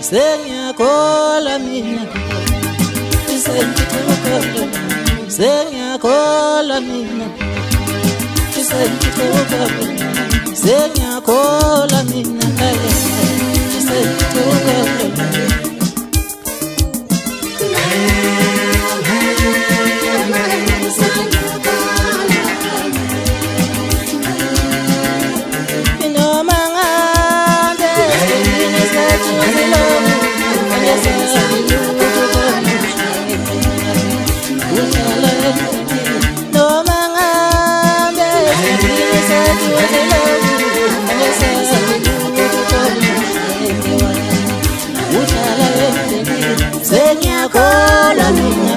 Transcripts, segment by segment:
Sengiyakola mina isengithoka sengiyakola mina isengithoka sengiyakola mina isengithoka Sengiyakola mina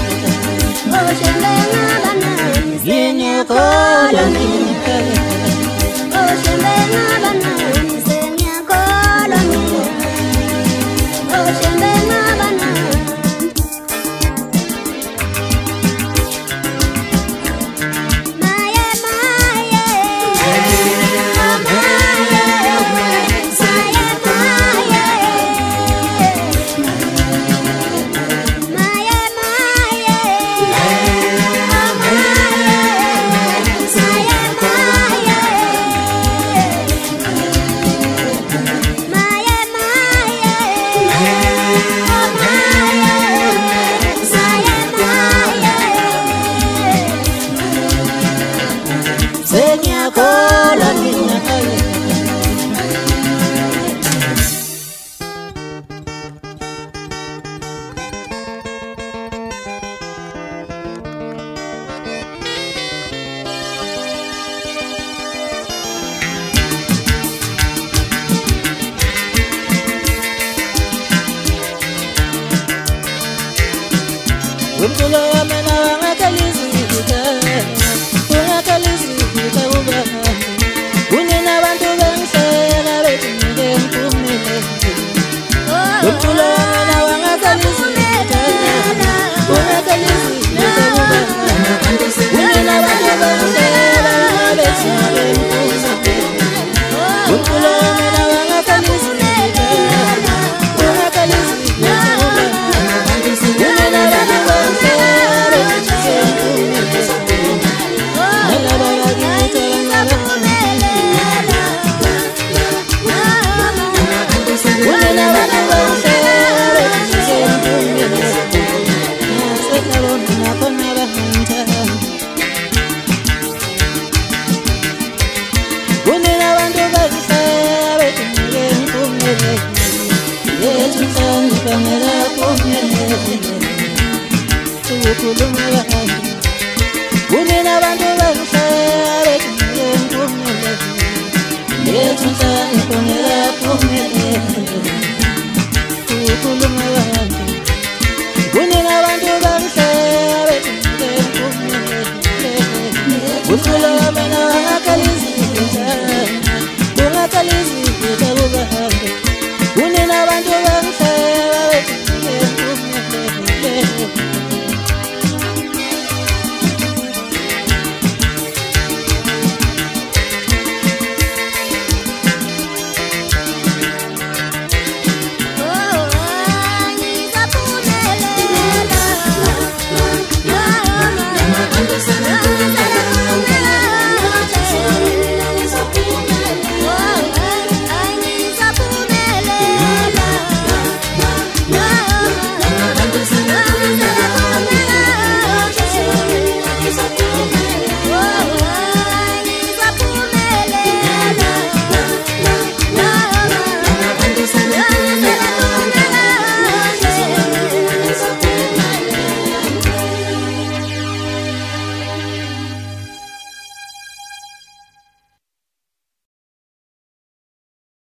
sengiyakola mina Umculo wamena wangakalizika ungakalizika uba unina abantu bengihleka bethi ngempumele umculo wamena wangakalizika ungakalizika uba unina abantu bengihleka bethi ngempumele umculo wamena wangakalizika ungakalizika uba unina abantu Unina bantu bangihlala ngempumele yethu nhlangano ngela phumele ukhuluma